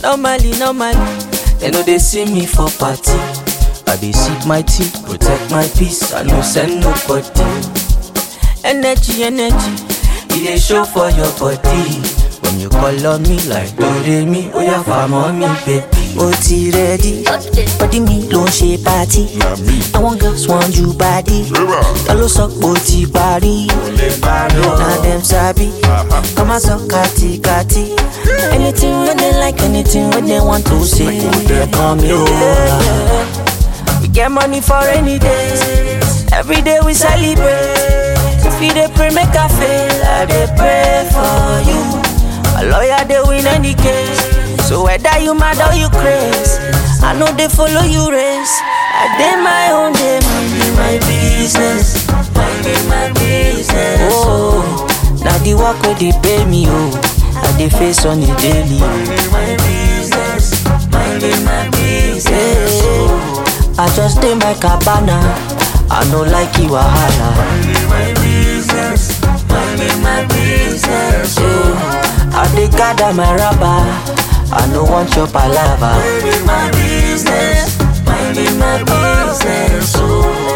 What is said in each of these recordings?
Normally, they know they see me for party. I dey sip my tea, protect my peace. I no send nobody. Energy, it dey show for your body. When you call on me like Doremi, oh yeah, farm on me, baby. Oti ready, body me don't shape party. I want girls want you body. Follow suck boti party. Now them sabi, come and suck kati. Anything when they like, anything when they want to say, they call me over. We get money for any days. Every day we celebrate. If you dey pray, make I fail. I dey pray for you. A lawyer, they win any case. So whether you mad or you crazy, I know they follow you race. I did my own day, minding my business. Minding my business. Oh, now the work where they pay me, oh, I dey face on the daily. Minding my business. Minding my business. Oh, I just did my cabana. I no like you wahala. Minding my business. Minding my business. Oh, I dey gather my rubber. I no want your palava. Minding my business. Minding my business. Oh,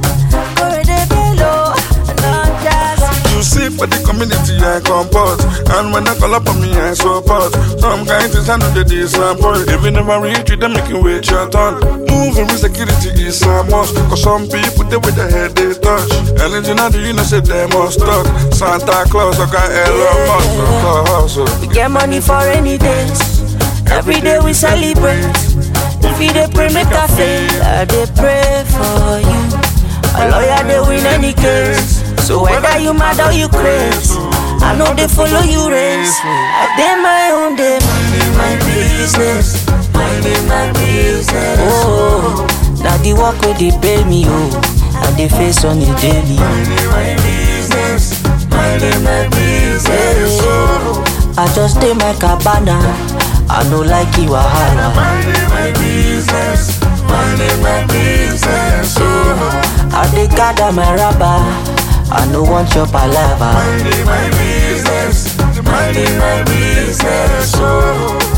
you see for the community I comport, and when I call up on me I support. Some kind things I know they disappoint. If you never reach you, they make you wait your turn. Moving with security is a must, cause some people they with their head they touch. Anything I do, you know say they must talk. Santa Claus, I got Elon Musk. We get money for any days. Every day we celebrate. If you dey pray, make I fail. I dey pray for you. A lawyer, they win any case. So whether you mad or you crazy, I know they follow you race. I did my own day, minding my business. Minding my business. Oh, now the work where they pay me, oh, and they face on the daily. Minding my business. Minding my business. Oh, I just did my cabana. I no like you wahala. Minding my business. Minding my business. Oh, I dey gather my rubber. I no want your palava. Minding my business. Minding my business. Oh.